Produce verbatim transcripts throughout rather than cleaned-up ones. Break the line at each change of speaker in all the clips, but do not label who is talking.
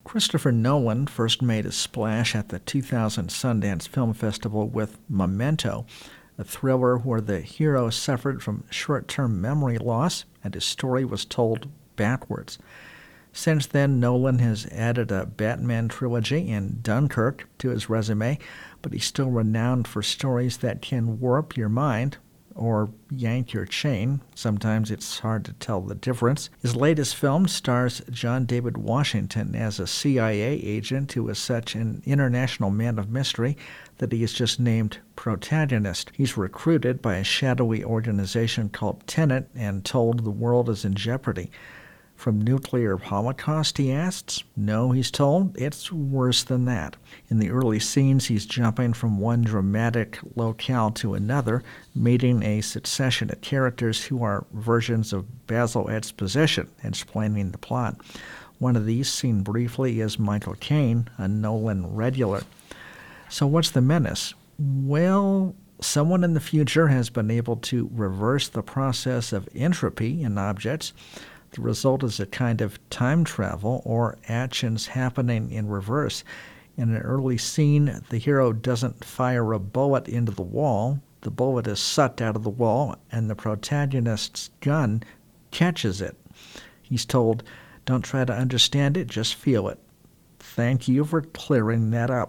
Christopher Nolan first made a splash at the two thousand Sundance Film Festival with Memento, a thriller where the hero suffered from short-term memory loss and his story was told backwards. Since then, Nolan has added a Batman trilogy and Dunkirk to his resume, but he's still renowned for stories that can warp your mind or yank your chain. Sometimes it's hard to tell the difference. His latest film stars John David Washington as a C I A agent who is such an international man of mystery that he is just named protagonist. He's recruited by a shadowy organization called Tenet and told the world is in jeopardy. From nuclear holocaust, he asks? No, he's told, it's worse than that. In the early scenes, he's jumping from one dramatic locale to another, meeting a succession of characters who are versions of Basil Exposition, explaining the plot. One of these, seen briefly, is Michael Caine, a Nolan regular. So what's the menace? Well, someone in the future has been able to reverse the process of entropy in objects. The result is a kind of time travel or actions happening in reverse. In an early scene, the hero doesn't fire a bullet into the wall. The bullet is sucked out of the wall, and the protagonist's gun catches it. He's told, don't try to understand it, just feel it. Thank you for clearing that up.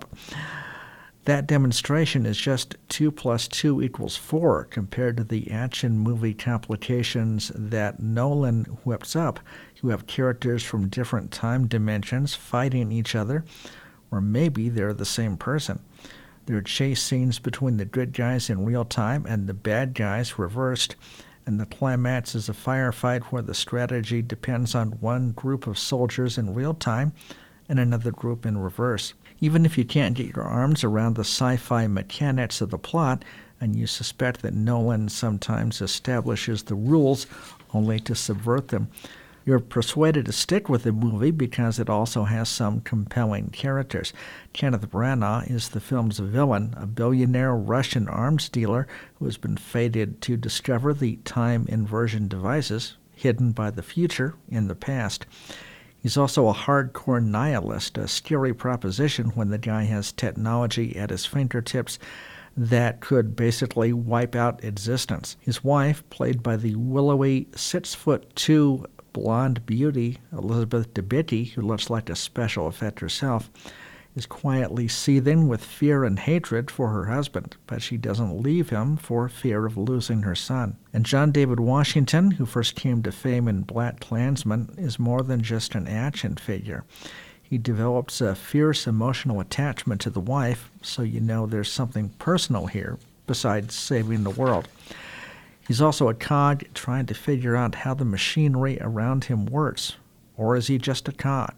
That demonstration is just two plus two equals four compared to the action movie complications that Nolan whips up. You have characters from different time dimensions fighting each other, or maybe they're the same person. There are chase scenes between the good guys in real time and the bad guys reversed, and the climax is a firefight where the strategy depends on one group of soldiers in real time and another group in reverse. Even if you can't get your arms around the sci-fi mechanics of the plot, and you suspect that Nolan sometimes establishes the rules only to subvert them, you're persuaded to stick with the movie because it also has some compelling characters. Kenneth Branagh is the film's villain, a billionaire Russian arms dealer who has been fated to discover the time inversion devices hidden by the future in the past. He's also a hardcore nihilist, a scary proposition when the guy has technology at his fingertips that could basically wipe out existence. His wife, played by the willowy six foot two blonde beauty Elizabeth Debicki, who looks like a special effect herself, is quietly seething with fear and hatred for her husband, but she doesn't leave him for fear of losing her son. And John David Washington, who first came to fame in BlacKkKlansman, is more than just an action figure. He develops a fierce emotional attachment to the wife, so you know there's something personal here besides saving the world. He's also a cog trying to figure out how the machinery around him works, or is he just a cog?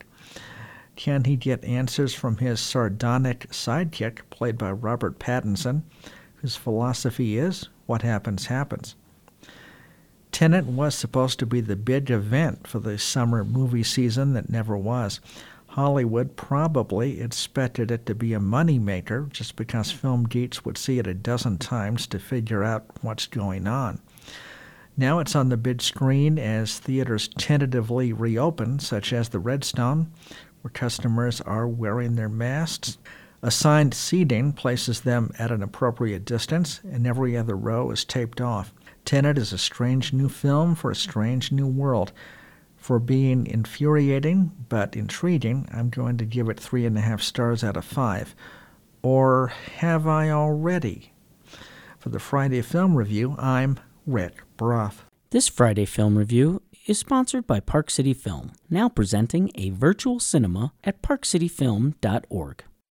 Can he get answers from his sardonic sidekick, played by Robert Pattinson, whose philosophy is, what happens, happens? Tenet was supposed to be the big event for the summer movie season that never was. Hollywood probably expected it to be a moneymaker just because film geeks would see it a dozen times to figure out what's going on. Now it's on the big screen as theaters tentatively reopen, such as the Redstone, where customers are wearing their masks. Assigned seating places them at an appropriate distance, and every other row is taped off. Tenet is a strange new film for a strange new world. For being infuriating but intriguing, I'm going to give it three and a half stars out of five. Or have I already? For the Friday Film Review, I'm Rick Broth.
This Friday Film Review is sponsored by Park City Film, now presenting a virtual cinema at park city film dot org.